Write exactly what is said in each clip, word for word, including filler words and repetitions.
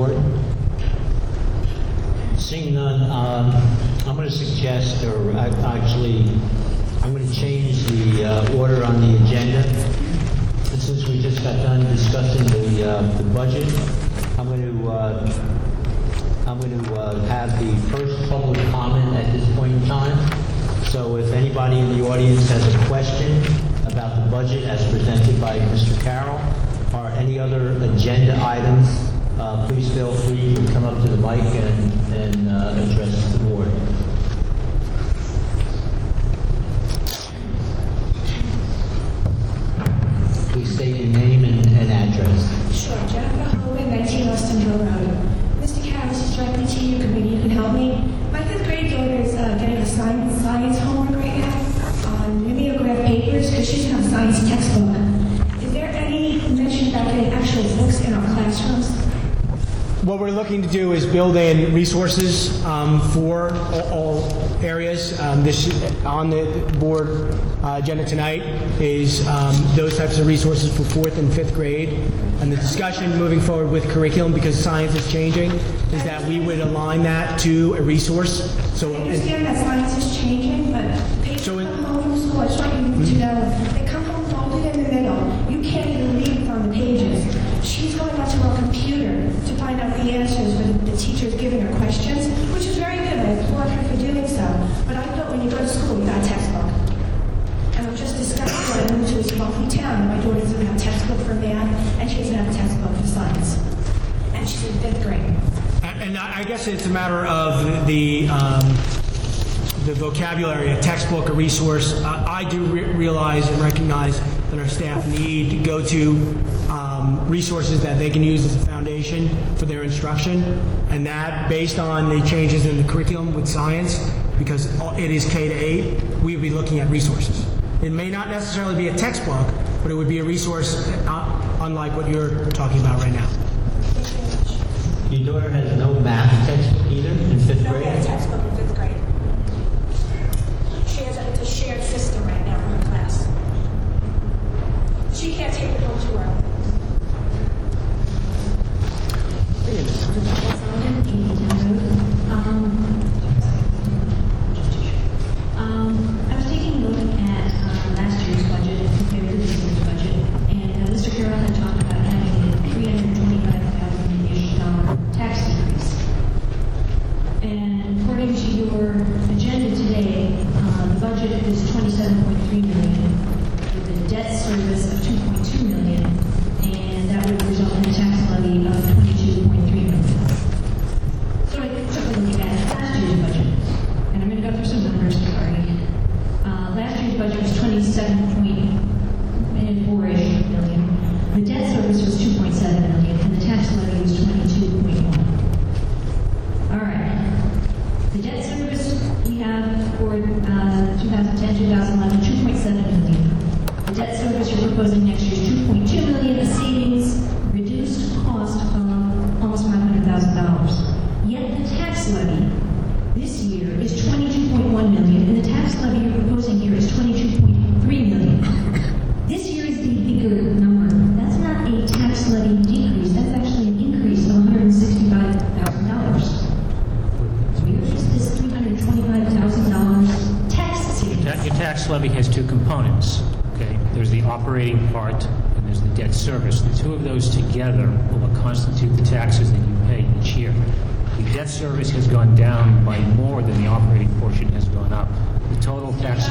board? Seeing none, um, I'm going to suggest, or I, actually, I'm going to change the uh, order on the agenda. And since we just got done discussing the uh, the budget, I'm going to uh, I'm going to uh, have the first public comment at this point in time. So if anybody in the audience has a question about the budget as presented by Mister Carroll, or any other agenda items, uh, please feel free to come up to the mic and, and uh, address the board. Please state your name and, and address. Sure. Jennifer Hogan, nineteen Austin Hill Road. Mister Carroll, this is directly to you. Maybe you can help me. My fifth grade daughter is uh, getting a science, science homework right now on mimeograph papers because she doesn't have a science textbook. Is there any mention about getting actual books in our classrooms? What we're looking to do is build in resources um, for all, all areas. Um, this on the board uh, agenda tonight is um, those types of resources for fourth and fifth grade. And the discussion moving forward with curriculum, because science is changing, is that we would align that to a resource. So, I understand that science is changing, but papers So it- come home from school. I just want you to know they come home folded in the middle. You can't even read from the pages. She's going onto her computer to find out the answers when the teacher's giving her questions, which is very good. I applaud her for doing so. But I thought when you go to school, you got a textbook. And I'm just disgusted when I moved to a wealthy town. My daughter doesn't have a textbook for math, and she doesn't have a textbook for science. And she's in fifth grade. and I guess it's a matter of the um, the vocabulary, a textbook, a resource. Uh, I do re- realize and recognize that our staff need to go to um, resources that they can use as a foundation for their instruction, and that based on the changes in the curriculum with science, because it is K to eight, we would be looking at resources. It may not necessarily be a textbook, but it would be a resource uh, unlike what you're talking about right now. Your daughter has no math textbook either in fifth No, grade? we have a textbook in fifth grade. She has a, it's a shared system right now in her class. She can't take it home to her. Um, I was taking a look at uh, last year's budget compared to this year's budget, and uh, Mister Carroll had talked about having a three hundred twenty-five thousand dollars tax increase. And according to your agenda today, uh, the budget is twenty-seven point three million dollars with a debt service of two point two million dollars, and that would result in a tax levy of twenty-two point three million dollars. So I took a look at last year's budget, and I'm going to go through some numbers, sorry. Uh, last year's budget was twenty-seven point four-ish million. The debt service was two point seven million, and the tax levy was twenty-two point one. All right. The debt service we have for uh, twenty ten, twenty eleven, two point seven million. The debt service you're proposing next year is two point two million, a savings, reduced cost of almost five hundred thousand dollars. Yet the tax levy this year is twenty-two point one million, and the tax levy you're proposing here is twenty-two point three million. This year is the bigger number. That's not a tax levy decrease. That's actually an increase of one hundred sixty-five thousand dollars. Where is this three hundred twenty-five thousand dollars tax savings? Ta- Your tax levy has two components, okay? There's the operating part and there's the debt service. The two of those together will constitute the taxes that you pay each year. The debt service has gone down by more than the operating portion has gone up. The total tax...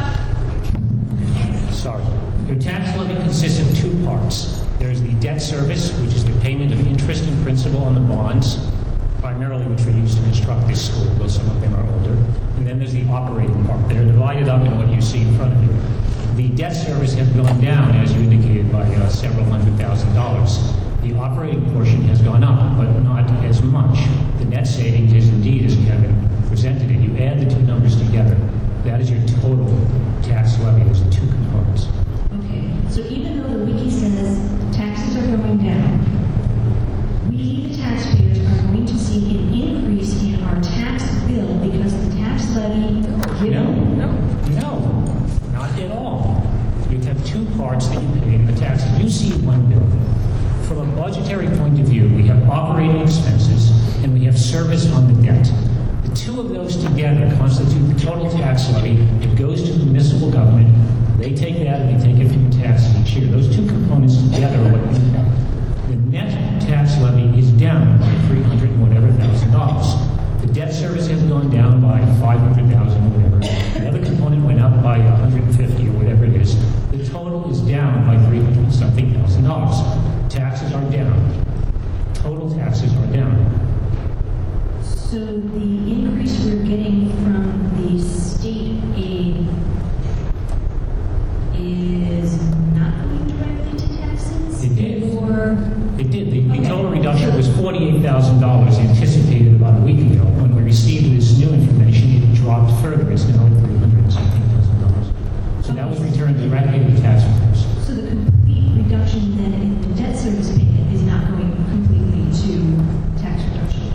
Sorry. Your tax levy consists of two parts. There's the debt service, which is the payment of interest and principal on the bonds, primarily which we use to construct this school, though some of them are older. And then there's the operating part. They're divided up in what you see in front of you. The debt service has gone down, as you indicated, by uh, several hundred thousand dollars. The operating portion has gone up, but not as much. The net savings is indeed, as Kevin presented it. You add the two numbers together. That is your total tax levy. There's two components. Okay, so even though the wiki says taxes are going down, we, the taxpayers, are going to see an increase in our tax bill because the tax levy... No, no, no, not at all. You have two parts that you pay in the taxes. You see one bill. From a budgetary point of view, we have operating expenses, have service on the debt. The two of those together constitute the total tax levy. It goes to the municipal government. They take that and they take it from taxes each year. Those two components together are what you have. The net tax levy is down by three hundred and whatever thousand dollars. The debt service has gone down by five hundred thousand or whatever. The other component went up by one hundred fifty or whatever it is. The total is down by three hundred and something thousand dollars. Taxes are down. Total taxes are down. So the increase we're getting from the state aid is not going directly to taxes? It did. Or, It did. The, the Okay. total reduction was forty-eight thousand dollars anticipated about a week ago. When we received this new information, it dropped further. It's now at three hundred and something thousand dollars. So that was returned directly to the taxpayers. so the complete reduction then in the debt service payment is not going completely to tax reduction?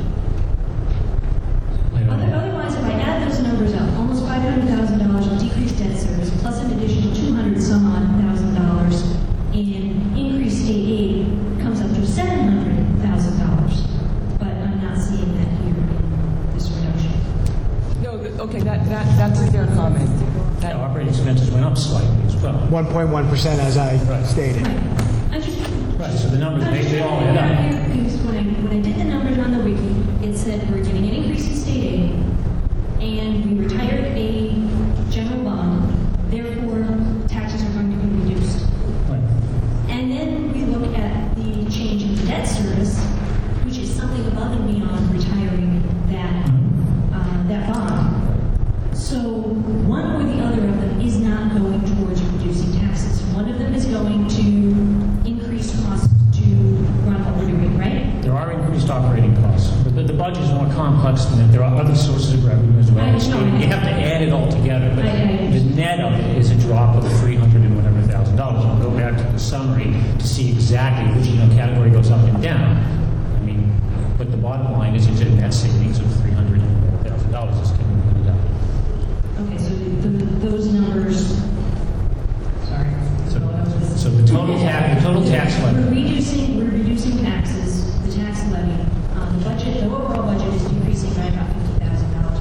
I don't Other- know. Otherwise, if I add those numbers up, almost five hundred thousand dollars in decreased debt service, plus an additional two hundred some odd thousand dollars in increased state aid, comes up to seven hundred thousand dollars. But I'm not seeing that here in this reduction. No, th- okay, that, that, that's a fair comment. Yeah, operating expenses went up slightly as well. one point one percent as I Right. stated. Right. I'm just. Right, so the numbers, I'm they, just they all trying to add figure up. out here, because when I, when I did the numbers on the wiki, it said we're getting an increase in state aid, and we retired a general bond, therefore taxes are going to be reduced. Right. And then we look at the change in debt service, which is something above and beyond retiring that, uh, that bond. So one or the other of them is not going towards reducing taxes. One of them is going to increase costs to run what we're doing, right? There are increased operating costs. But the, the budget is more complex than that. There are other sources of revenue as well. I know. So you have to add it all together. But I- I the net of it is a drop of three hundred and whatever thousand dollars. I'll go back to the summary to see exactly which you know, category goes up and down. I mean, but the bottom line is it's a net savings of three hundred and whatever thousand dollars is getting put up. Okay, so the, the, those numbers, sorry. So, so the total tax, the total tax We're levy. reducing, we're reducing taxes, the tax levy. Um, the budget, the overall budget is decreasing by about fifty thousand dollars.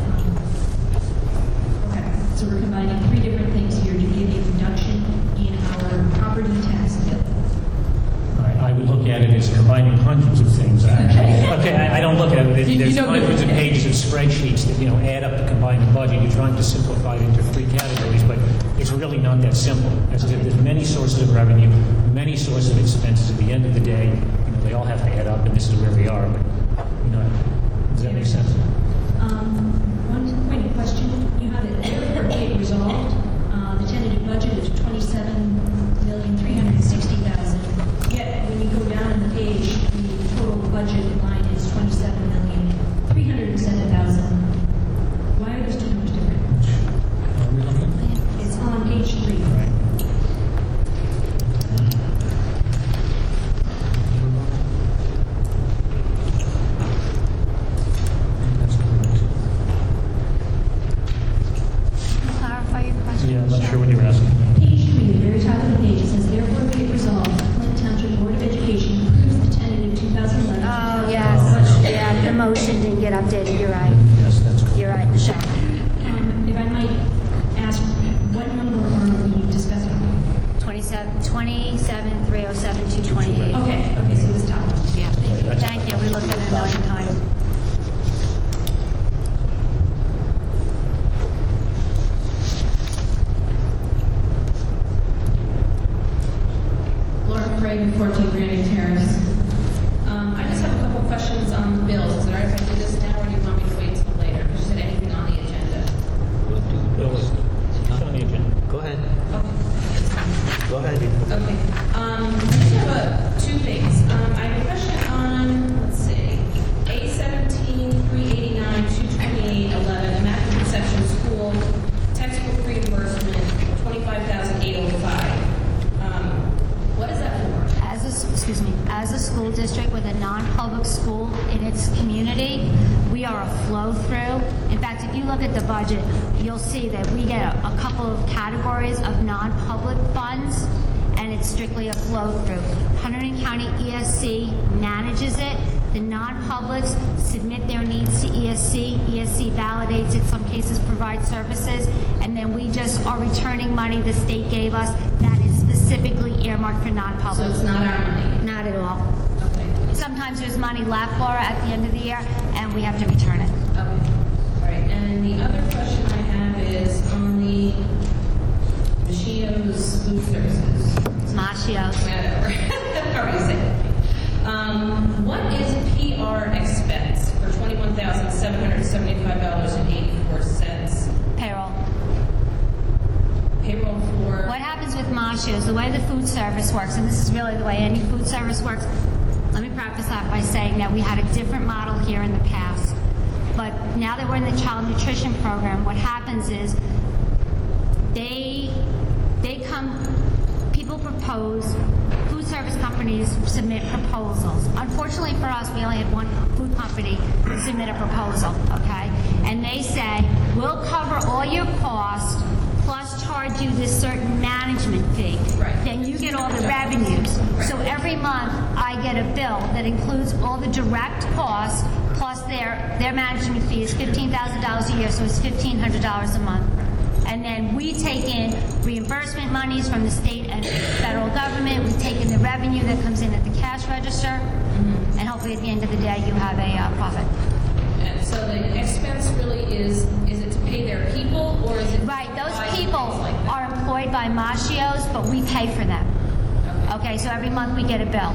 Okay, so we're combining three different things here to give a reduction in our property tax bill. I I would look at it as combining hundreds of things. I- Okay, I I don't look at it, You- you there's know, hundreds of pages of spreadsheets that, you know, add up to combine the budget. You're trying to simplify it into three categories, but it's really not that simple. As I said, there's many sources of revenue, many sources of expenses. At the end of the day, you know, they all have to add up, and this is where we are. But, you know, does that make sense? Um, one point of question, you have it, airport gate resolved, uh, the tentative budget is twenty-seven million, three hundred and sixty thousand. Yet, when you go down the page, the total budget line is twenty-seven million, three hundred and seven thousand. Why are those two numbers different? Are we looking? It's on page three. Right. That's correct. Clarify your question. Yeah, I'm not sure what you're asking. Page three, the very top of the page, it says, therefore be it resolved, Clinton Township Board of Education approves the tentative two thousand eleven. Oh, yes, yeah, the motion didn't get updated, you're right. Yes, that's correct. You're right, Michelle. Um, if I might ask, what number are we discussing? twenty-seven, twenty-seven, three oh seven, two twenty-eight. Okay, okay, so this top one. Yeah, thank you, we looked at it a million times. Laura Craig, fourteen Granite Terrace. Um, I just have a couple questions on the bills. Is it all right if I do this now, or do you want me to wait till later? Is there anything on the agenda? We'll do the bills. It's on the agenda. Go ahead. Okay. Go ahead. Okay. Um, I just have a, two things. Um, I have a question on, let's see, A seventeen, three eighty-nine, two twenty-eight, eleven, Immaculate Conception School, textbook reimbursement, twenty-five thousand eight hundred five. Um, what is that for? As a, s- excuse me, as a school district with a non-public school in its community, we are a flow-through. In fact, if you look at the budget, you'll see that we get a, a couple of categories of non-public funds, and it's strictly a flow-through. Hunterdon County E S C manages it. The non-publics submit their needs to E S C. E S C validates it, some cases provide services, and then we just are returning money the state gave us that is specifically earmarked for So non-publics. it's not our money? Not at all. Okay. Sometimes there's money left, Laura, at the end of the year, and we have to return it. Okay. All right. And the other question I have is on the Machio's Food Services. Machios. Whatever. However you say it. Um, what is P R expense for twenty-one thousand seven hundred seventy-five dollars and eighty-four cents? Payroll. Payroll for... What happens with Machios, the way the food service works, and this is really the way any food service works, let me preface that by saying that we had a different model here in the past. But now that we're in the child nutrition program, what happens is they, they come, people propose, food service companies submit proposals. Unfortunately for us, we only had one food company submit a proposal, okay? And they say, we'll cover all your costs plus charge you this certain management fee. Right. Then you get all the revenues. So every month, I get a bill that includes all the direct costs plus their, their management fee is fifteen thousand dollars a year, so it's fifteen hundred dollars a month. And then we take in reimbursement monies from the state and federal government. We take in the revenue that comes in at the cash register. Mm-hmm. And hopefully at the end of the day, you have a uh, profit. And so the expense really is, is it to pay their people or is it... Right, those supplies and people things like that? are employed by Machios, but we pay for them. Okay. Okay, so every month we get a bill.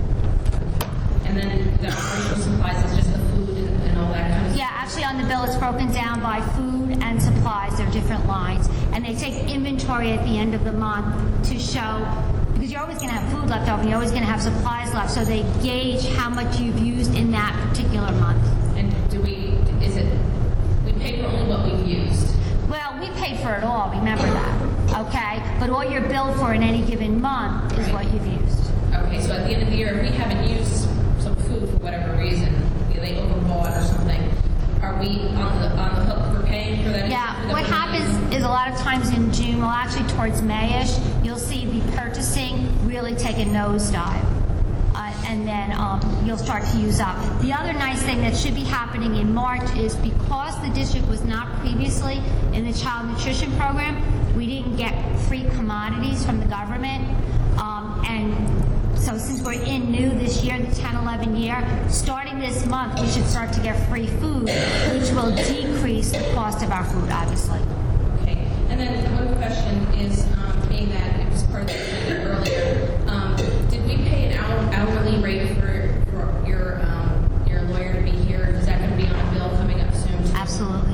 And then the operational supplies is just the food and, and all that kind of stuff? Yeah, actually on the bill it's broken down by food and supplies. They're different lines. And they take inventory at the end of the month to show, because you're always going to have food left over, you're always going to have supplies left, so they gauge how much you've used in that particular month. And do we, is it, we pay for only what we've used? Well, we pay for it all, remember that, okay? But all you're billed for in any given month is what you've used. Okay, so at the end of the year, if we haven't used some food for whatever reason, you know, they overbought or something, are we on the, on the hook for paying for that? Yeah, that what we're not happens using? is a lot of times in June, well actually towards May-ish, you'll see the purchasing really take a nosedive. Uh, and then um, you'll start to use up. The other nice thing that should be happening in March is because the district was not previously in the child nutrition program, we didn't get free commodities from the government. Um, and so since we're in new this year, the ten eleven year, starting this month, we should start to get free food, which will decrease the cost of our food, obviously. Okay, and then one question is, um, being that it was part of the agenda earlier, um, did we pay an hour, hourly rate for, for your, um, your lawyer to be here? Is that going to be on a bill coming up soon? too? Absolutely.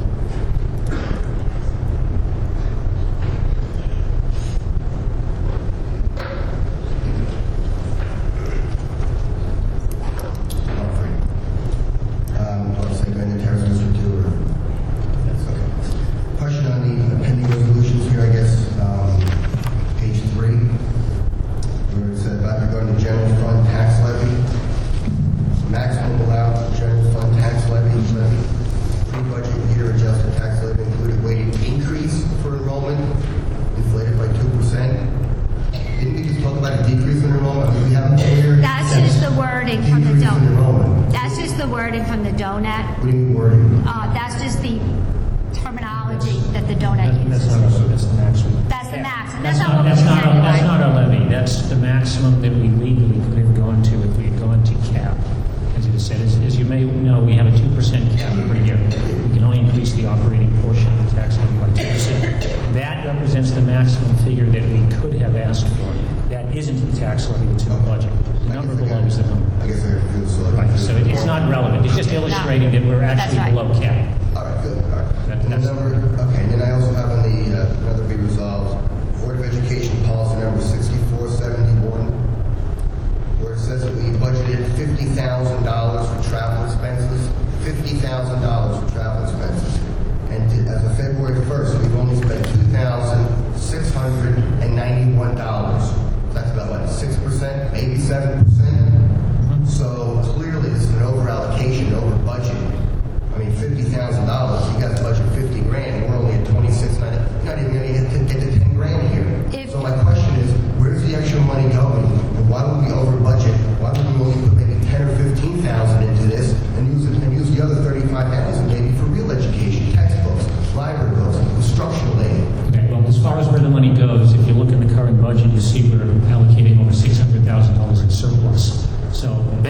Um, I'll say Brandon Terrace, District two, or, that's okay. Question on the pending resolutions here, I guess, um, page three, where it said about regarding the general fund tax levy, maximum allowed general fund tax levy, levy, pre-budget year adjusted tax levy included weighted increase for enrollment, inflated by two percent. Didn't we just talk about a decrease in enrollment? I mean, we have a clear... That's just the wording from the decrease in donut. enrollment. That's just the wording from the donut. What do you mean wording? Uh, that's just the terminology that the donut That- That's uses. not, our- that's the maximum. That's the max, and That's that's not, not what we that's not, our- intended, that's not right? our levy, that's the maximum that we legally could have gone to if we had gone to cap. As it is said, as, as you may know, we have a two percent cap per year. We can only increase the operating portion of the tax levy by two percent. That represents the maximum figure that we could have asked for. That isn't the tax levy, it's in the budget. The number below is the number. I guess I confused, so... Right, so it- it's not relevant, it's just illustrating that we're actually That's right. below cap. All right, good, all right. That- And the that's- number, okay, and then I also have on the, uh, another be resolved, Board of Education policy number sixty-four seventy-one, where it says that we budgeted fifty thousand dollars for travel expenses, fifty thousand dollars for travel expenses. And to- as of February first, we've only spent two thousand six hundred ninety-one dollars. That's about what, six percent, maybe seven percent? So clearly, this is an over allocation, over budget. I mean, fifty thousand dollars, you guys budget fifty grand, we're only at twenty-six, not, not even gonna get to, get to ten grand here. If- So my question is, where's the extra money going? And why would we over budget? Why would we only put maybe ten or fifteen thousand in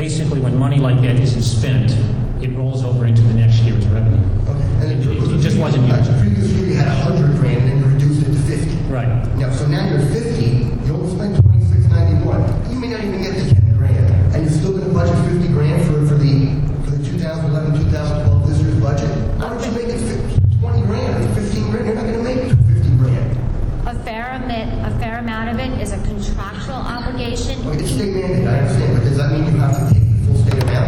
basically, when money like that isn't spent, it rolls over into the next year's revenue. Okay. And It- it- it just wasn't Uh, used. The previous year, you had a hundred grand, and then you reduced it to fifty. Right. Now, so now you're fifty, you only spent twenty-six ninety-one. You may not even get to ten grand, and you're still gonna budget fifty grand for, for the, for the two thousand eleven, two thousand twelve this year's budget? Why don't you make it fif- twenty grand or fifteen grand? You're not gonna make it to fifty grand. A fair amount, a fair amount of it is a contractual obligation. Okay, it's state mandated, I understand, but does that mean you have to take the full state amount?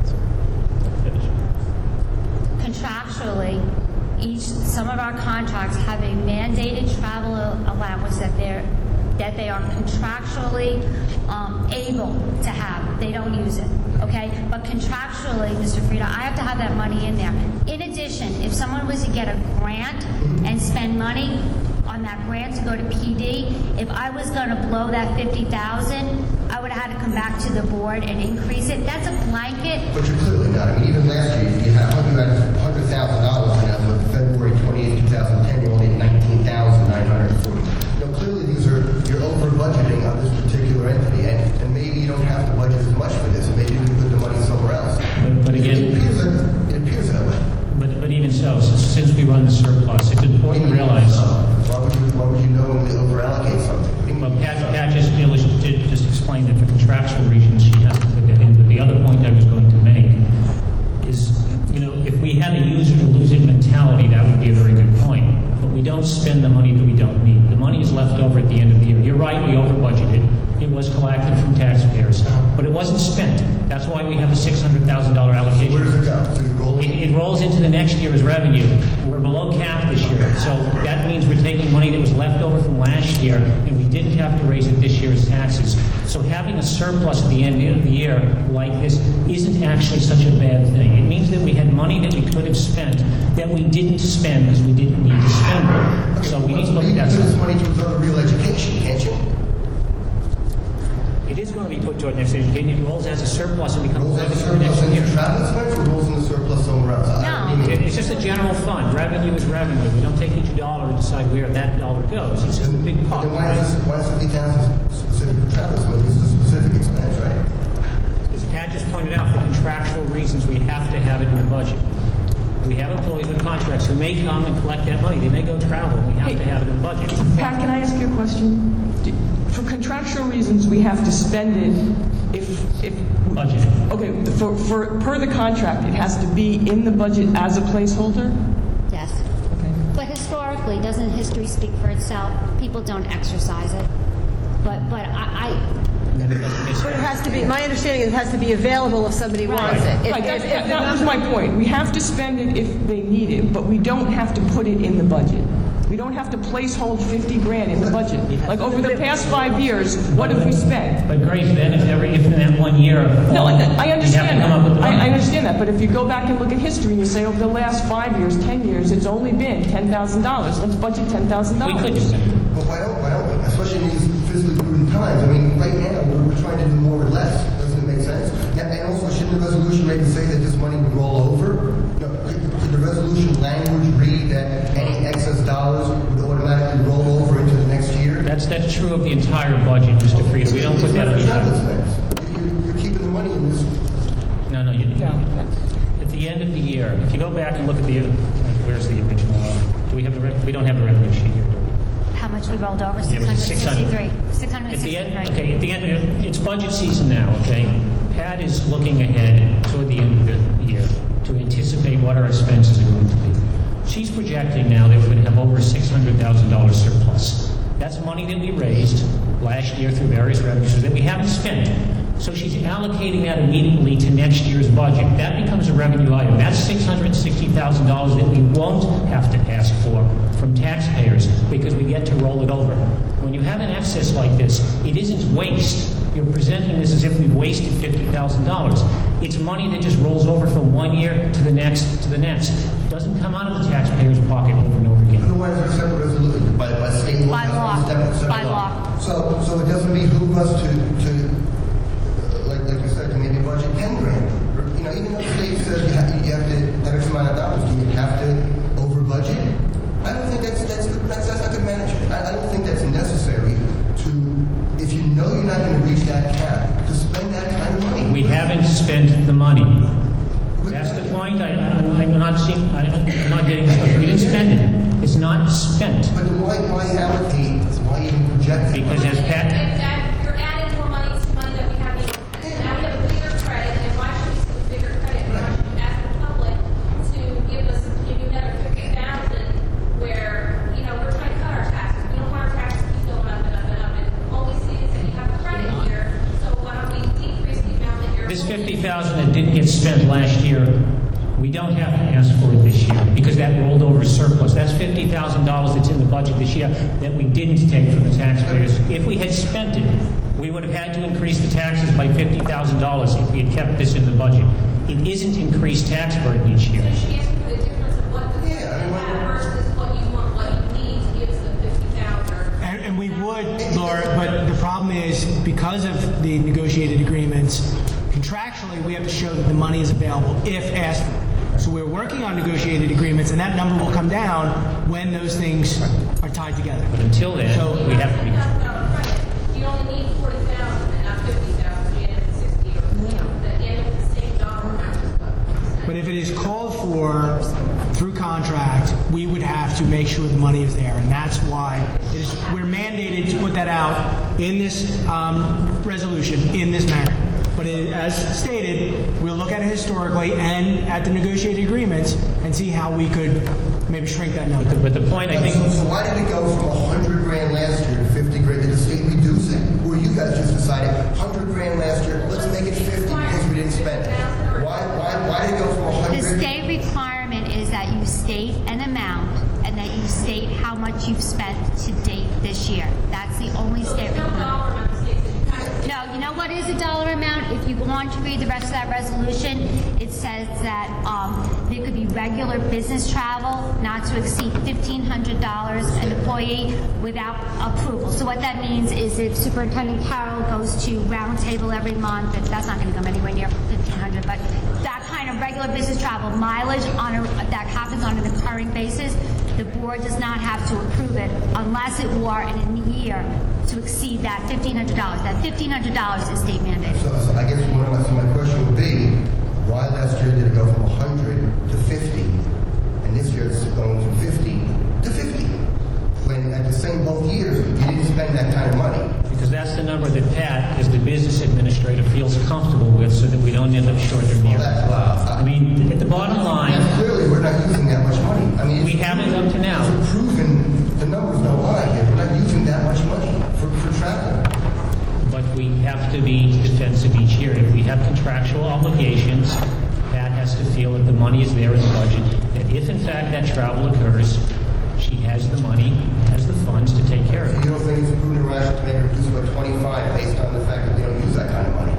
Contractually, each, some of our contracts have a mandated travel allowance that they're, that they are contractually um, able to have. They don't use it, okay? But contractually, Mister Frida, I have to have that money in there. In addition, if someone was to get a grant and spend money on that grant to go to P D, if I was going to blow that fifty thousand, I would have had to come back to the board and increase it. That's a blanket. But you're clearly not. I mean, even last year, you had one hundred thousand dollars, and as of February twenty-eighth, two thousand ten, you only had nineteen thousand nine hundred forty. You know, clearly these are, you're over budgeting on this particular entity, and, and maybe you don't have to budget as much for this, and maybe you can put the money somewhere else. But, but It again, appears that, it appears that way. but, but even so, since, since we run the surplus, it's important to realize. Why would you, why would you know when to over-allocate something? What do you Well, mean? Pat, Pat just, you know, did just explain that for contractual reasons, she has to put that in. But the other point I was going to make is, you know, if we had a use it or lose it mentality, that would be a very good point. But we don't spend the money that we don't need. The money is left over at the end of the year. You're right, we over budgeted. It was collected from taxpayers, but it wasn't spent. That's why we have a six hundred thousand dollars allocation. Where does it go? So you roll It, it rolls into the next year's revenue. We're below cap this year, so that means we're taking money that was left over from last year, and we didn't have to raise it this year's taxes. So having a surplus at the end of the year like this isn't actually such a bad thing. It means that we had money that we could have spent that we didn't spend because we didn't need to spend it. So we need to look at You that. can put this money towards other real education, can't you? It is going to be put toward next education. It rolls as a surplus and becomes Rolls in the revenue for next surplus year. into travel expense, or rolls in the surplus somewhere else? I- No. what do you mean? It's just a general fund. Revenue is revenue. We don't take each dollar and decide where that dollar goes. It's just a big pot. Then why is this, why is fifty thousand specific for travel expense? This is a specific expense, right? As Pat just pointed out, for contractual reasons, we have to have it in the budget. We have employees with contracts who may come and collect that money. They may go travel. We have to have it in the budget. Pat, can I ask you a question? Do- For contractual reasons, we have to spend it if, if, Budget. okay, for, for, per the contract, it has to be in the budget as a placeholder? Yes. Okay. But historically, doesn't history speak for itself? People don't exercise it. But, but I, Then it doesn't miss But it has to be, my understanding is it has to be available if somebody wants it. If- Right, that's, if- if that was my point. We have to spend it if they need it, but we don't have to put it in the budget. We don't have to placehold fifty grand in the budget. Like, over the past five years, what have we spent? But Grace, then if every, if in that one year. No, I I We have to understand come up with that. the I, I money. understand that, but if you go back and look at history and you say over the last five years, ten years, it's only been ten thousand dollars. Let's budget ten thousand We dollars. could do that. But why don't, why don't, we? Especially in these fiscally prudent times, I mean, right now, we're, we're trying to do more with less, doesn't it make sense? Yeah, and also, shouldn't the resolution maybe say that this money would roll over? You know, could, could the resolution language read that any excess dollars would automatically roll over into the next year? That's, that's true of the entire budget, Mister Frieda. We don't put that in It's not the travel expense. You- You're, you're keeping the money in this. No, no, you At the end of the year, if you go back and look at the, where's the original? uh, Do we have the, rev- we don't have the revenue sheet here, do we? how much we rolled over? Yeah, it was six hundred sixty-three. six hundred At the end, sixty-three. okay, at the end, it's budget season now, okay? Pat is looking ahead toward the end of the year to anticipate what our expenses are going to be. She's projecting now that we're going to have over a six hundred thousand dollars surplus. That's money that we raised last year through various revenues that we haven't spent. So she's allocating that immediately to next year's budget. That becomes a revenue item. That's six hundred sixty thousand dollars that we won't have to ask for from taxpayers because we get to roll it over. When you have an excess like this, it isn't waste. You're presenting this as if we've wasted fifty thousand dollars. It's money that just rolls over from one year to the next to the next. It doesn't come out of the taxpayer's pocket over and over again. Otherwise, it's a separate resolution by, by state law. By law. Separate- separate By law. So, so it doesn't behoove us to, to, uh, like, like you said, to maybe budget ten grand. Or, you know, even though the state says you have, you have to have X amount of dollars, do you have to over budget? I don't think that's, that's, that's, that's not good management. I, I don't think that's necessary to, if you know you're not going to reach that cap, to spend that kind of money. We have haven't spent the money. That's the point. I, I- I'm not seeing, I- I'm not getting, we didn't spend it. It's not spent. But then why, why allocate, why even project? it? Because as If Pat, that, you're adding more money to money that we haven't even, now we have a bigger credit, and why should we see a bigger credit? Why should we ask the public to give us, give you another fifty thousand, where, you know, we're trying to cut our taxes, we don't want our taxes to keep going up and up and up, and all we see is that you have a credit here, so why don't we decrease the amount that you're. this fifty thousand that didn't get spent last year, we don't have to ask for it this year because that rolled over surplus. That's fifty thousand dollars that's in the budget this year that we didn't take from the taxpayers. If we had spent it, we would have had to increase the taxes by fifty thousand dollars if we had kept this in the budget. It isn't increased tax burden each year. So she asked for the difference of what the Yeah, I mean, what- have versus what you want, what you need to give us the fifty thousand. And, and we would, Laura, but the problem is, because of the negotiated agreements, contractually, we have to show that the money is available if asked for. So we're working on negotiated agreements, and that number will come down when those things are tied together. But until then, So- we have to be. You only need forty thousand and not fifty thousand, you end up with sixty or, you know, the end of the same dollar amount. But if it is called for through contract, we would have to make sure the money is there, and that's why it is, we're mandated to put that out in this um, resolution, in this manner. But it, as stated, we'll look at it historically and at the negotiated agreements and see how we could maybe shrink that number. But the point, I think, So, so why did it go from a hundred grand last year to fifty grand? Did the state reduce it? Or you guys just decided, hundred grand last year, let's make it fifty because we didn't spend it? Why, why, why did it go from a The hundred? state requirement is that you state an amount and that you state how much you've spent to date this year. That's the only state No requirement. dollar amount the state said you kind of. No, you know what is a dollar amount? If you go on to read the rest of that resolution, it says that um, there could be regular business travel not to exceed fifteen hundred dollars an employee without approval. So what that means is if Superintendent Carroll goes to Roundtable every month, that- that's not going to come anywhere near fifteen hundred dollars, but that kind of regular business travel mileage on a, that happens on an occurring basis, the board does not have to approve it unless it were in a year to exceed that fifteen hundred dollars. That fifteen hundred dollars is state mandated. So, so I guess one of my, so my question would be, why last year did it go from a hundred to fifty? And this year it's going from fifty to fifty? When at the same both years, you didn't spend that kind of money. because that's the number that Pat, as the business administrator, feels comfortable with so that we don't end up short of Well, here. that's, uh, I mean, at the bottom line, clearly, we're not using that much money. I mean, we it's- haven't up to now. It's proven, the numbers don't lie here. We're not using that much money for, for travel. But we have to be defensive each year. If we have contractual obligations, Pat has to feel that the money is there in the budget, that if in fact that travel occurs, she has the money, has the funds to take care of it. You don't think it's prudent and rational to make her reduce it by twenty-five based on the fact that they don't use that kind of money?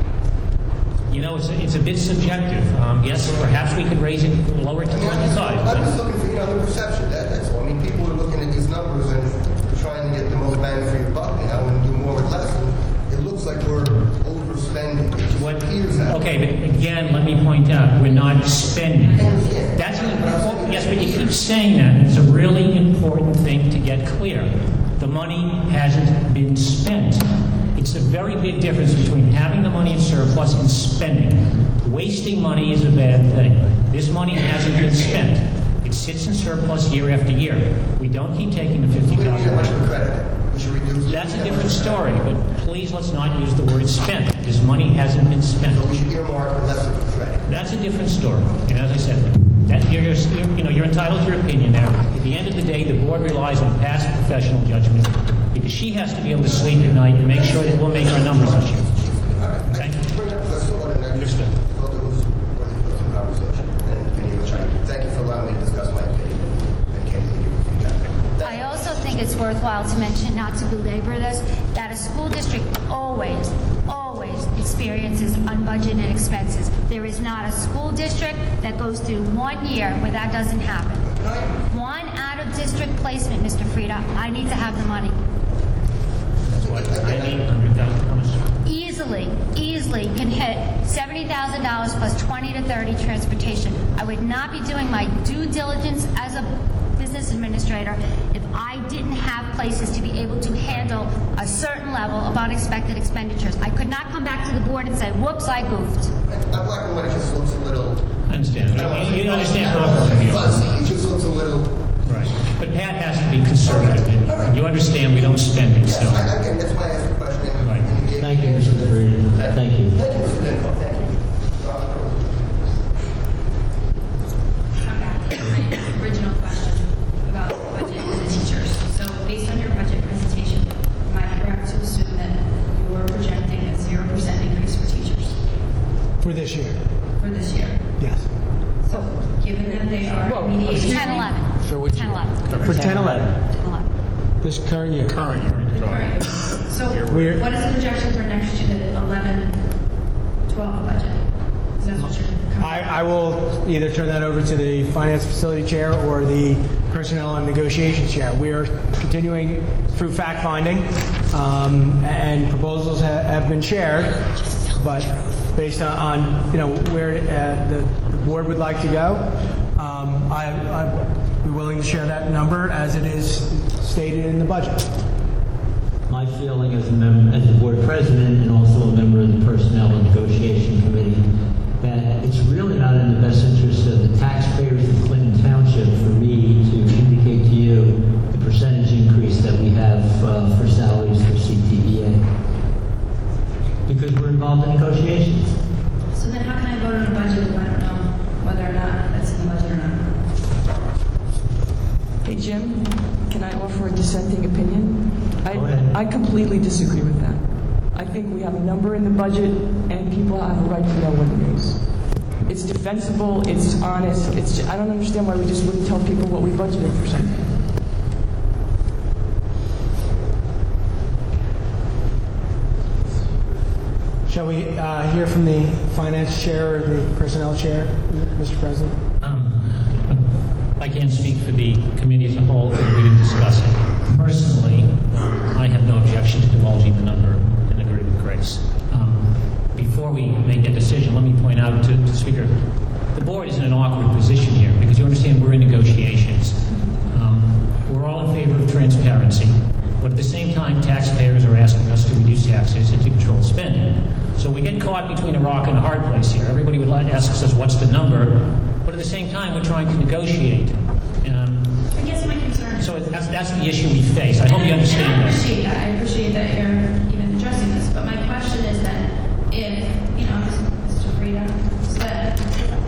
You know, it's, a- it's a bit subjective. Um, yes, perhaps we could raise it, lower it to I mean, I'm just- twenty-five. I'm just but- looking for, you know, the perception, that, that's all. I mean, people are looking at these numbers and we're trying to get the most bang for your buck, you know, and do more with less. And it looks like we're overspending. It just What, appears that way. okay, but again, let me point out, we're not spending. I understand. That's an important, yes, but you keep saying that. It's a really important thing to get clear. The money hasn't been spent. It's a very big difference between having the money in surplus and spending. Wasting money is a bad thing. This money hasn't been spent. It sits in surplus year after year. We don't keep taking the fifty We don't need that thousand. much for credit. We should reduce it. That's a different story, but please let's not use the word spent. This money hasn't been spent. So we should earmark less of the credit. That's a different story. And as I said, that you're, you're- you know, you're entitled to your opinion there. At the end of the day, the board relies on past professional judgment because she has to be able to sleep at night and make sure that we'll make our numbers this year. All right. Okay? Bring up, let's go on and I just Understood. thought it was worthy of some conversation and opinion, which I, thank you for allowing me to discuss my opinion and candidly give you feedback. I also think it's worthwhile to mention, not to belabor this, that a school district always, always experiences unbudgeted expenses. There is not a school district that goes through one year where that doesn't happen. One out-of-district placement, Mister Frida, I need to have the money. That's what, ninety, one hundred thousand, how much? Easily, easily can hit seventy thousand dollars plus twenty to thirty transportation. I would not be doing my due diligence as a business administrator if I didn't have places to be able to handle a certain level of unexpected expenditures. I could not come back to the board and say, whoops, I goofed. I'm black and white, it just looks a little... I understand. I don't want to You say you understand fuzzy, our point of view. fuzzy, it just looks a little... Right. But Pat has to be conservative, and you understand we don't spend it, so. I- Again, that's why I asked the question. Right. Thank you, Mister Freeman. Thank you. Thank you, Mister Denko, thank you. Come back to my original question about the budget and the teachers. So based on your budget presentation, am I correct to assume that you are projecting a zero percent increase for teachers For this year, for this year? yes. So given that they are Well, mediation. ten eleven. For which ten year? eleven. For ten eleven, ten eleven. this current year. Current year. Right. So We're- what is the projection for next year, the eleven twelve budget? Is that what you're... I, I will either turn that over to the finance facility chair or the personnel and negotiations chair. We are continuing through fact finding, um, and proposals ha- have been shared, but based on, on you know where uh, the, the board would like to go, um, I, I'd be willing to share that number as it is stated in the budget. My feeling as a member, as the board president and also a member of the Personnel and Negotiation Committee, that it's really not in the best interest of the taxpayers of Clinton Township for me to indicate to you the percentage increase that we have uh, for salaries for C T E A. Because we're involved in negotiations. So then how can I vote on a budget if I don't know whether or not that's in the budget or not? Hey, Jim, can I offer a dissenting opinion? I, Go ahead. I completely disagree with that. I think we have a number in the budget, and people have a right to know what it is. It's defensible, it's honest, it's, I don't understand why we just wouldn't tell people what we budgeted for something. Shall we uh, hear from the finance chair or the personnel chair, Mister President? Um, I can't speak for the committee as a whole, because we didn't discuss it. Personally, I have no objection to divulging the number and agree with Grace. Um, Before we make that decision, let me point out to the Speaker, the board is in an awkward position here, because you understand we're in negotiations. Um, We're all in favor of transparency, but at the same time, taxpayers are asking us to reduce taxes and to control spending. So we get caught between a rock and a hard place here. Everybody would like to ask us what's the number, but at the same time, we're trying to negotiate. Um, I guess my concern... So that's, that's the issue we face. I hope you And understand I this. appreciate that. I appreciate that you're even addressing this. But my question is that if, you know, Mister Frida spent,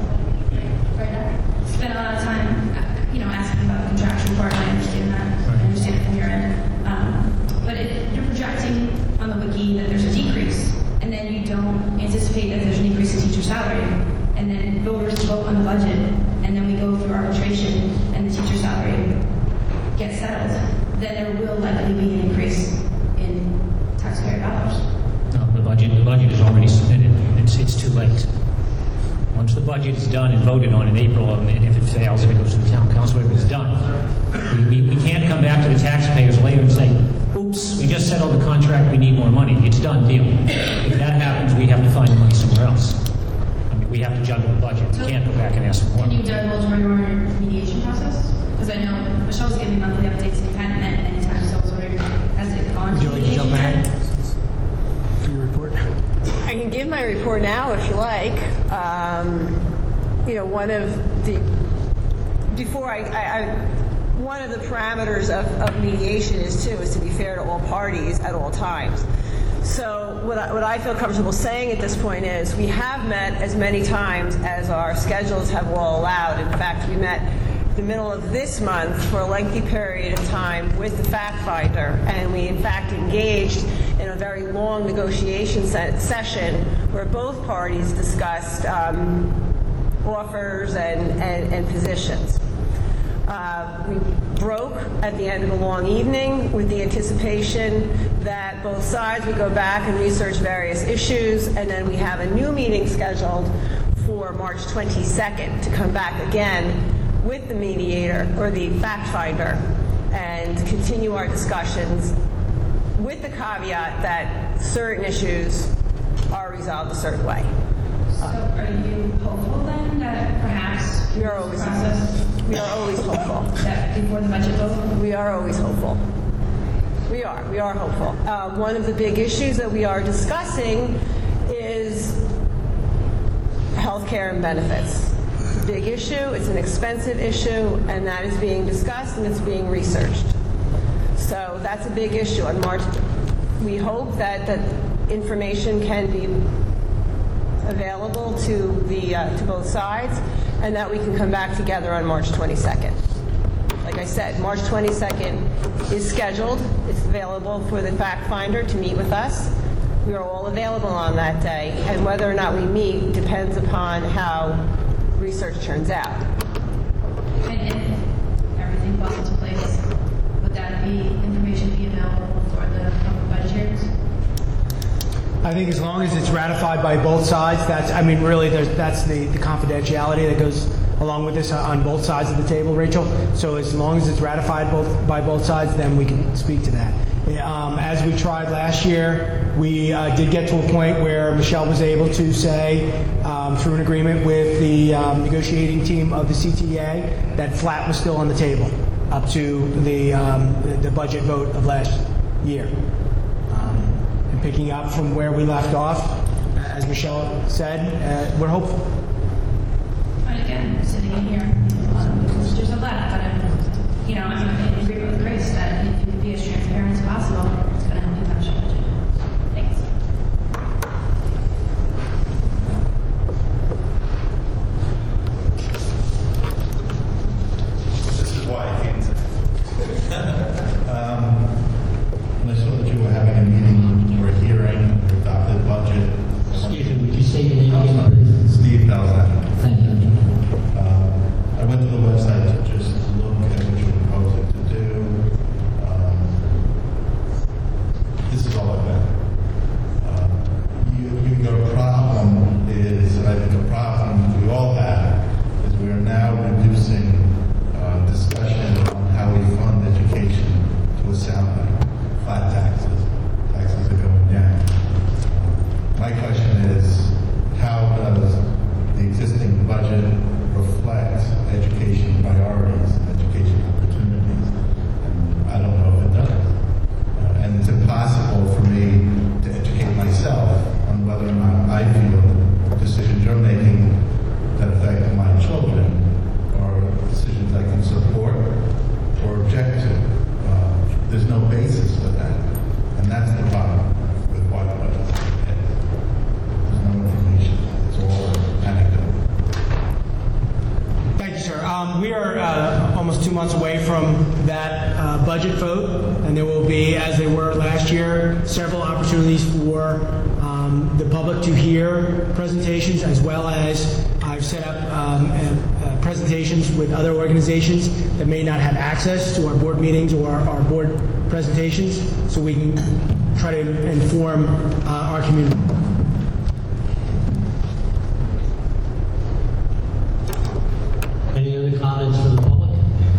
Frida spent a lot of time, uh, you know, asking about the contractual part, I understand that. I understand it from your end. Um, but if you're projecting on the wiki that there's a decrease, and then you don't anticipate that there's an increase in teacher salary, and then voters vote on the budget, and then we go through arbitration, and the teacher salary gets settled, then there will likely be an increase in taxpayer dollars. No, the budget, the budget is already submitted. It's, it's too late. Once the budget is done and voted on in April, and if it fails, if it goes to the town council, if it's done, we, we, we can't come back to the taxpayers later and say, oops, we just settled the contract, we need more money. It's done deal. If that happens, we have to find the money somewhere else. I mean, we have to juggle the budget. We can't go back and ask for more. Can you divulge where you are in your mediation process? Because I know Michelle's giving monthly updates and you hadn't met any time, so I was wondering, has it gone Would to you like to mediation jump ahead? yet? For your report? I can give my report now if you like. Um, you know, one of the, before I, I, I one of the parameters of, of mediation is too, is to be fair to all parties at all times. So what I, what I feel comfortable saying at this point is we have met as many times as our schedules have all allowed. In fact, we met the middle of this month for a lengthy period of time with the fact finder, and we in fact engaged in a very long negotiation se- session where both parties discussed um, offers and, and, and positions. Uh, we broke at the end of a long evening with the anticipation that both sides would go back and research various issues, and then we have a new meeting scheduled for March twenty-second to come back again with the mediator or the fact finder and continue our discussions with the caveat that certain issues are resolved a certain way. So are you hopeful then that perhaps We are always process? We are always hopeful. That before the budget vote? We are always hopeful. We are. We are hopeful. Uh, one of the big issues that we are discussing is health care and benefits. It's a big issue. It's an expensive issue, and that is being discussed and it's being researched. So that's a big issue. On March, we hope that that information can be available to the uh, to both sides, and that we can come back together on March twenty-second. Like I said, March twenty-second is scheduled. It's available for the fact finder to meet with us. We are all available on that day, and whether or not we meet depends upon how research turns out. And if everything falls into place, would that be information be available for the public budget hearings? I think as long as it's ratified by both sides, that's, I mean, really, there's, that's the, the confidentiality that goes along with this on both sides of the table, Rachel. So as long as it's ratified both by both sides, then we can speak to that. Um, as we tried last year, we uh, did get to a point where Michelle was able to say, um, through an agreement with the um, negotiating team of the C T A, that flat was still on the table up to the, um, the budget vote of last year. Picking up from where we left off, as Michelle said, uh, we're hopeful. And again, sitting in here, um, there's just a left, but I'm, you know, I'm in agreement with Grace that if you can be as transparent as possible, it's going to help you manage your budget. Thanks. This is why I came to. um, when I saw that you were having a meeting or a hearing or adopted budget. Excuse me, would you say your name again, please? Steve Balzan. Thank you. Um, I went to the website to just look at what you're proposing to do. Um, this is all I've got. Um, you, you, your problem is, and I think the problem we all have, is we are now reducing uh, discussion on how we fund education to a sound level. Flat taxes. Taxes are going down. My question is, how does the existing budget reflect education priorities and education opportunities? And I don't know if it does. Uh, and it's impossible for me to educate myself on whether or not I feel the decisions you're making that affect my children are decisions I can support or object to. Uh, there's no basis for that. And that's the problem with why the budget's ahead. There's no information. It's all anecdotal. Thank you, sir. Um, we are uh, almost two months away from that uh, budget vote, and there will be, as they were last year, several opportunities for um, the public to hear presentations, as well as I've set up um, uh, uh, presentations with other organizations that may not have access to our board meetings or our, our board presentations, so we can try to inform uh, our community. Any other comments from the public?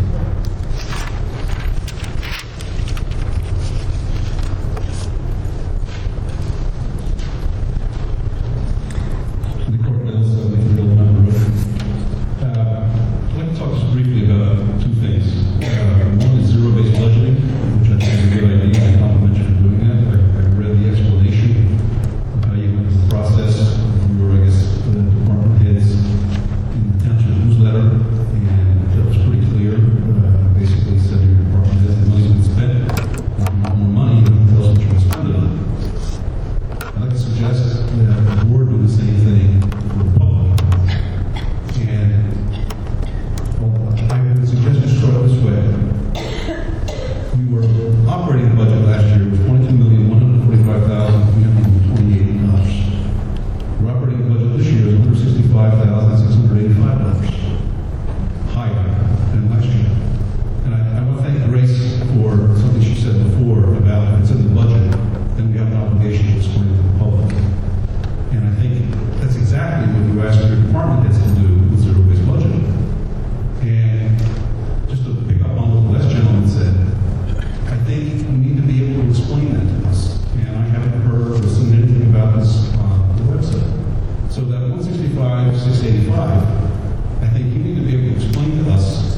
The court bills that we can build number of. Uh, I'd like to talk just briefly about two things. Uh, one is zero-based budgeting, which I think is a good idea. I compliment you for doing that. I, I read the explanation of how you went through the process for, I guess, the department heads in the township newsletter, and that was pretty clear. Uh, basically said your department heads, the money's been spent, not more money, but tell us what you're going to spend it on. I'd like to suggest that the board do the same thing for the public. And well, I would suggest you start this way. We were operating budget last year was twenty-two million, one hundred forty-five thousand, three hundred twenty-eight dollars. We're operating budget this year is one hundred sixty-five thousand, six hundred eighty-five dollars. Higher than last year. And I, I want to thank Grace for something she said before about if it's in the budget, then we have an obligation to explain it to the public. And I think that's exactly what you asked your department heads to do with zero-based budgeting. And just to pick up on what the last gentleman said, I think we need to be able to explain that to us. And I haven't heard or seen anything about this on the website. So that one sixty-five, six eighty-five, I think you need to be able to explain to us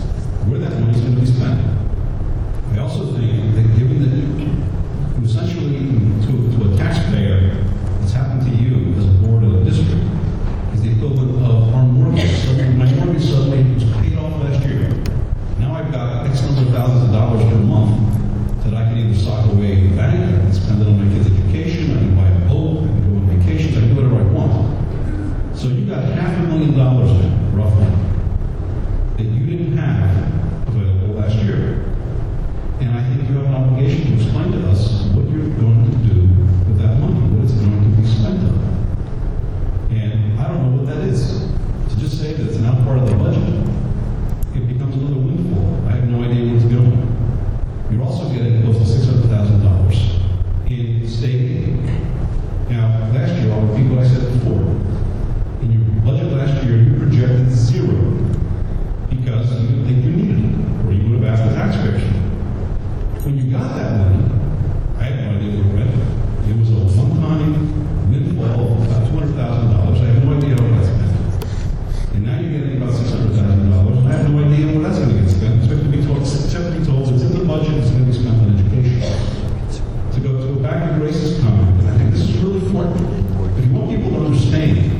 where that money is going to be spent. I also think that given that you essentially, to, to a taxpayer, what's happened to you as a board of the district is the equivalent of our mortgage. So my mortgage suddenly was paid off last year. Now I've got X number of thousands of dollars per month that I can either sock away in the bank, I can spend it on my kids' education, I can buy a boat, I can go on vacations, I can do whatever I want. So you got half a million dollars in, roughly, that you didn't have available last year. And I think you have an obligation to explain to us what you're going to do with that money, what it's going to be spent on. And I don't know what that is. To just say that it's not part of the budget, it becomes another windfall. I have no idea where it's going. You're also getting close to six hundred thousand dollars in state aid. Now, last year, I'll repeat what I said before. In your budget last year, you projected zero because you didn't think you needed it, or you would have asked the taxpayers. When you got that money, I had no idea what it went. It was a one-time windfall of about two hundred thousand dollars. I have no idea how that's spent. And now you're getting about six hundred thousand dollars, and I have no idea where that's going to get spent. Except to be told, except to be told it's in the budget, it's going to be spent on education. To go, to go back to Grace's comment, and I think this is really important. If you want people to understand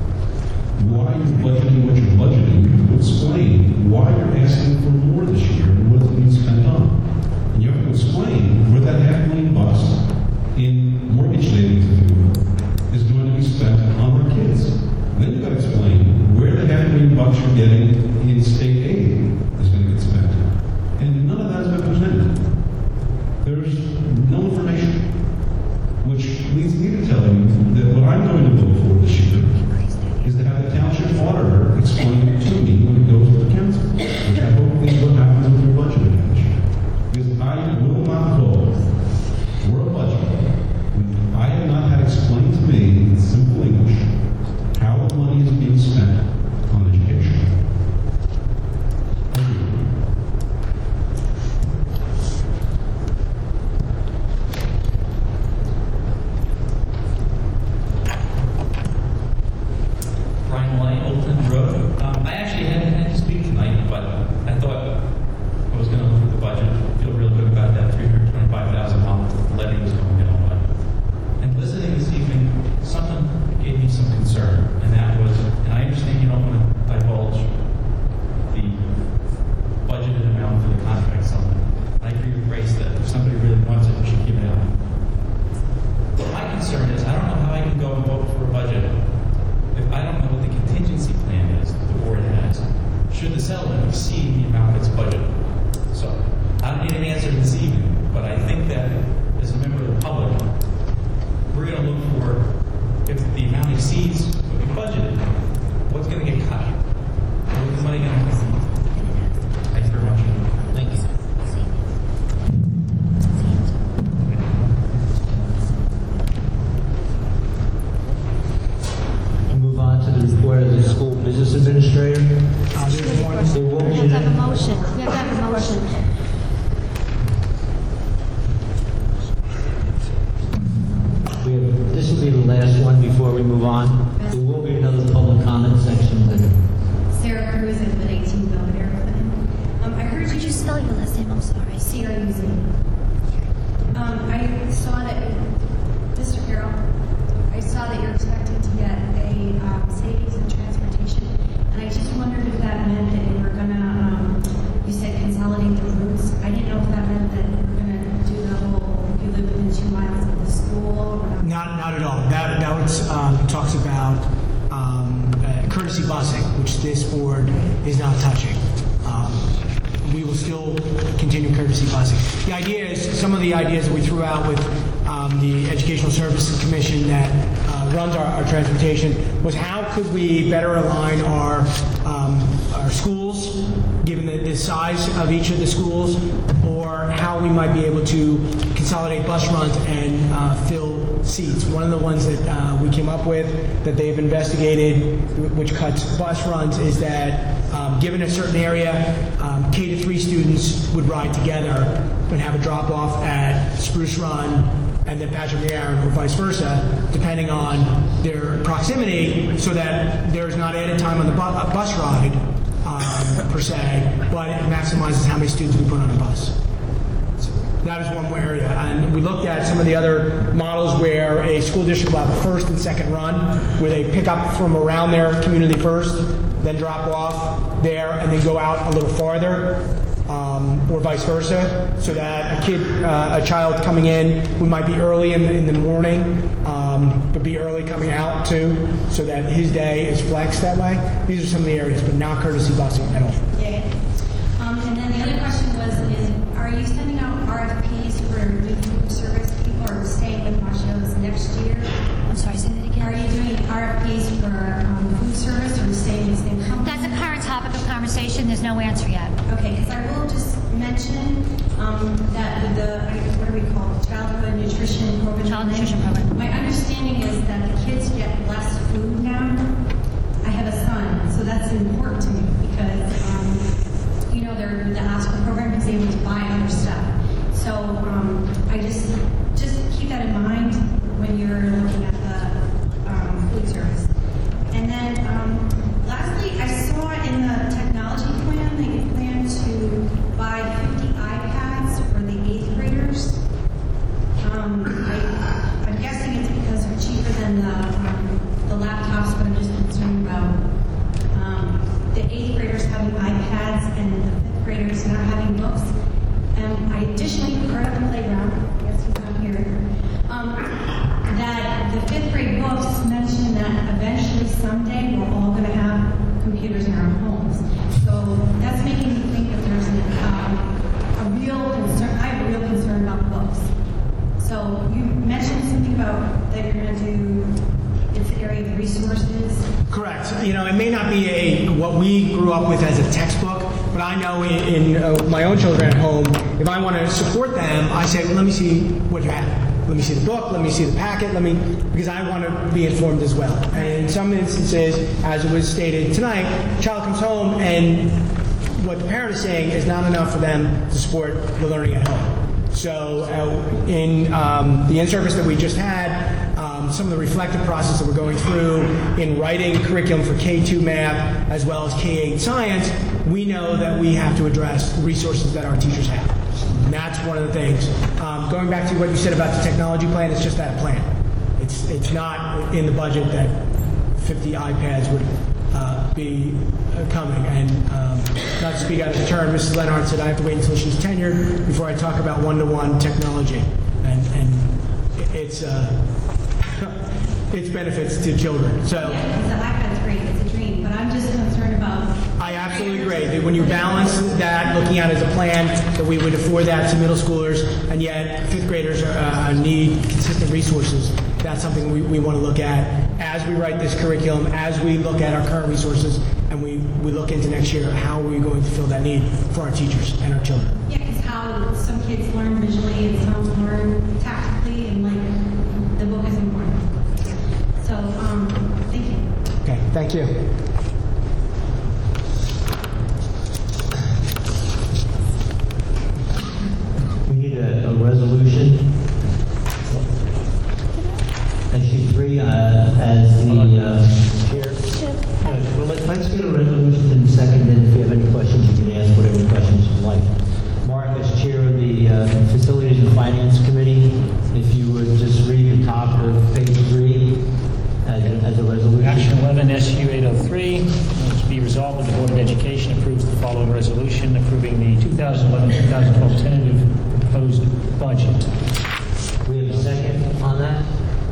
why you're budgeting what you're budgeting, you have to explain why you're asking for more this year and what it's being spent on. And you have to explain where that half million bucks in mortgage savings, if you will, is going to be spent on their kids. And then you've got to explain where the half million bucks you're getting in state aid is going to get spent. And none of that has been presented. There's no information, which leads me to tell you that what I'm going to vote for this year is to have the township auditor explain it to me when it goes to the council, which I hope is what happens with your budget again. Because I will not vote for a budget when I have not had explained to me in simple English how the money is being spent on education. Thank you. Brian White, Old Clinton Road. Um, I actually hadn't had to speak tonight, but I thought I was going to look at the budget, feel real good about that three hundred twenty-five thousand dollars levy was going to go on. And listening this evening, something gave me some concern, and that was, and I understand you don't want to divulge the budgeted amount for the contract settlement. I agree with Grace that if somebody really wants it, we should give it out. But my concern is, I don't know how I can go and vote for a budget if I don't know what the contingency plan is that the board has, should the settlement exceed the amount that's budgeted. So, I don't need an answer this evening, but I think that as a member of the public, we're going to look for, if the amount exceeds what we budgeted, what's going to get cut? Where's the money going to come from? Thank you very much. Thank you. Move on to the report of the school business administrator. Uh, there's one. There will We be have to have a an- motion. We have to have a motion. we have- This will be the last one before we move on. There will be another public comment section later. Sarah Cruz, I live at eighteen Belvedere Avenue. Um, I heard Could you you spell your last name? I'm sorry. Sierra using. Um, I saw that, Mister Carroll, I saw that you're expecting to get a um, savings in transportation, and I just wondered if that meant that you were gonna, um, you said consolidate the routes. I didn't know if that meant that you were gonna do the whole, you live within two miles of the school, or Not, not at all. That, that was, um, talks about um, uh, courtesy busing, which this board is not touching. Um, we will still continue courtesy busing. The idea is, some of the ideas that we threw out with um, the Educational Services Commission that uh, runs our, our transportation was how could we better align our, um, our schools, given the, the size of each of the schools, or how we might be able to consolidate bus runs and uh, fill seats. One of the ones that uh, we came up with that they've investigated, which cuts bus runs, is that um, given a certain area, um, K to three students would ride together and have a drop off at Spruce Run and then Patrick Aaron, or vice versa, depending on their proximity, so that there's not added time on the bu- uh, bus ride um, per se, but it maximizes how many students we put on a bus. That is one area. And we looked at some of the other models where a school district will have a first and second run, where they pick up from around their community first, then drop off there, and then go out a little farther, um, or vice versa, so that a kid, uh, a child coming in, we might be early in the, in the morning, um, but be early coming out too, so that his day is flexed that way. These are some of the areas, but not courtesy busing at all. Yeah. Um, and then the other question was, is are you sending out R F Ps for new food service people or staying with Marshall's next year? I'm sorry, say that again. Are you doing R F Ps for um, food service or staying in the same company? That's a current topic of conversation. There's no answer yet. Okay, because I will just mention um, that with the, I guess, what do we call it, childhood nutrition program? Child nutrition program. My understanding is that the kids get less food now. I have a son, so that's important to me because, um, you know, they're the ASPA program is able to buy other stuff. So um, I just just keep that in mind when you're looking at the um, food service. And then um, lastly, I saw in the technology plan that you plan to buy fifty iPads for the eighth graders. Um, I, I'm guessing it's because they're cheaper than the, um, the laptops, but I'm just concerned about um, the eighth graders having iPads and the fifth graders not having books. And I additionally heard at the playground, I guess he's not here, um, that the fifth grade books mention that eventually someday we're all going to have computers in our homes. So that's making me think that there's an, um, a real concern. I have a real concern about books. So you mentioned something about that you're going to do. It's the area of resources. Correct. You know, it may not be a what we grew up with as a textbook, but I know in, in uh, my own children at home, if I want to support them, I say, well, let me see what you have. Let me see the book. Let me see the packet. Let me, because I want to be informed as well. And in some instances, as it was stated tonight, child comes home and what the parent is saying is not enough for them to support the learning at home. So uh, in um, the in-service that we just had, um, some of the reflective process that we're going through in writing curriculum for K two math as well as K eight science, we know that we have to address the resources that our teachers have. And that's one of the things. Um, going back to what you said about the technology plan, it's just that plan. It's, it's not in the budget that fifty iPads would uh, be uh, coming. And um, not to speak out of turn, Missus Leonard said I have to wait until she's tenured before I talk about one-to-one technology. And, and it's, uh, its benefits to children. So Yeah, because the iPad's great. It's a dream. But I'm just concerned about... I absolutely agree that when you balance that, looking at it as a plan, that we would afford that to middle schoolers, and yet fifth graders uh, need consistent resources. That's something we, we want to look at as we write this curriculum, as we look at our current resources, and we, we look into next year, how are we going to fill that need for our teachers and our children? Yeah, because how some kids learn visually and some learn tactically, and like the book is important. So, um, thank you. Okay, thank you. We need a, a resolution. Issue three, uh, as the uh, chair. Uh, well, let- let's get a resolution in a second, and if you have any questions, you can ask whatever questions you like. Mark, as chair of the uh, Facilities and Finance Committee, if you would just read the top of page three as a, as a resolution. Action eleven, S U eight oh three, to be resolved that the Board of Education approves the following resolution approving the two thousand eleven two thousand twelve tentative proposed budget. We have a second on that?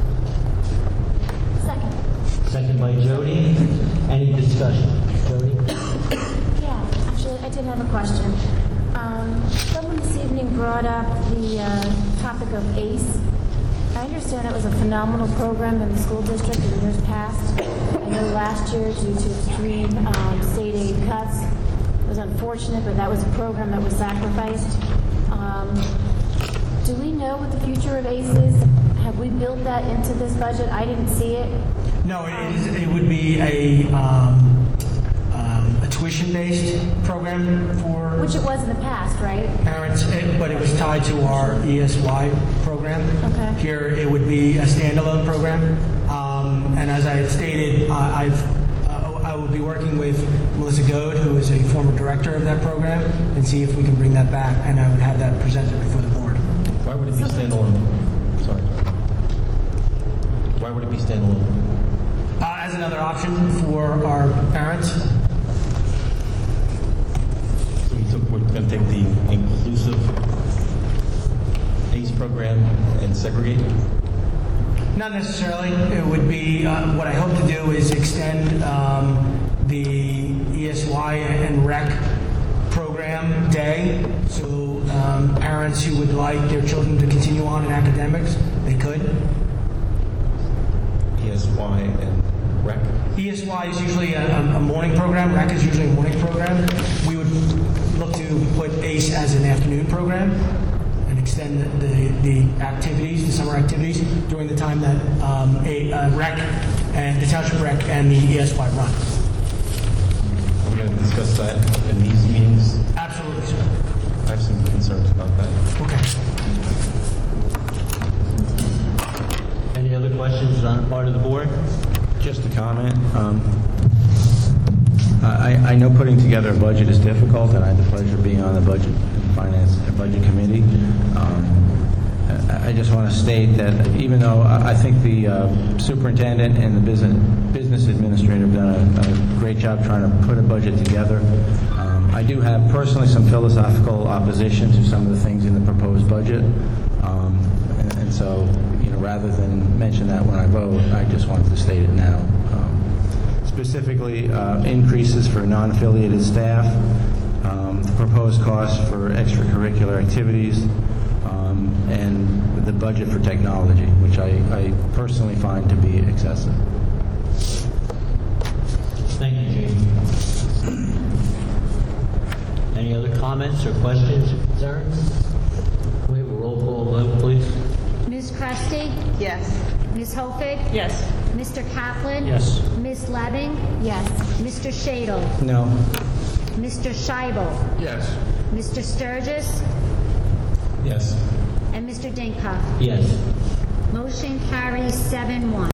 Second. Second by Jody. Any discussion? Jody? Yeah, actually, I did have a question. Um, someone this evening brought up the uh, topic of ACE. I understand it was a phenomenal program in the school district in years past. I know last year, due to extreme um, state aid cuts, it was unfortunate, but that was a program that was sacrificed. Um, do we know what the future of ACE is? Have we built that into this budget? I didn't see it. No, it, is, it would be a, um, um, a tuition-based program for Which it was in the past, right? parents, eh, but it was tied to our E S Y program. Okay. Here, it would be a standalone program. Um, and as I had stated, I I've, uh, I will be be working with Melissa Goad, who is a former director of that program, and see if we can bring that back, and I would have that presented before the board. Why would it be standalone? Sorry. Why would it be standalone? Uh, as another option for our parents. So we took, we're going to take the inclusive ACE program and segregate? Not necessarily. It would be, uh, what I hope to do is extend um, the E S Y and rec program day, so um, parents who would like their children to continue on in academics, they could. E S Y and rec? E S Y is usually a, a morning program, rec is usually a morning program. We would look to put ACE as an afternoon program and extend the, the, the activities, the summer activities, during the time that um, a, uh, rec and the township rec and the E S Y run. Are we going to discuss that in these meetings? Absolutely, sir. I have some concerns about that. Okay. Any other questions on the part of the board? Just a comment. Um, I, I know putting together a budget is difficult, and I had the pleasure of being on the budget and finance and budget committee. Um, I, I just want to state that even though I, I think the uh, superintendent and the business business administrator have done a, a great job trying to put a budget together, um, I do have personally some philosophical opposition to some of the things in the proposed budget, um, and, and so you know rather than mention that when I vote, I just wanted to state it now. Um, Specifically, uh, increases for non-affiliated staff, um, the proposed costs for extracurricular activities, um, and the budget for technology, which I, I personally find to be excessive. Thank you, Jamie. Any other comments or questions or concerns? We have a roll call vote, please. Miz Cresty? Yes. Miz Hofig? Yes. Mister Kaplan? Yes. Miz Leving? Yes. Mister Shadle? No. Mister Scheibel? Yes. Mister Sturgis? Yes. And Mister Dinkoff? Yes. Motion carries seven one.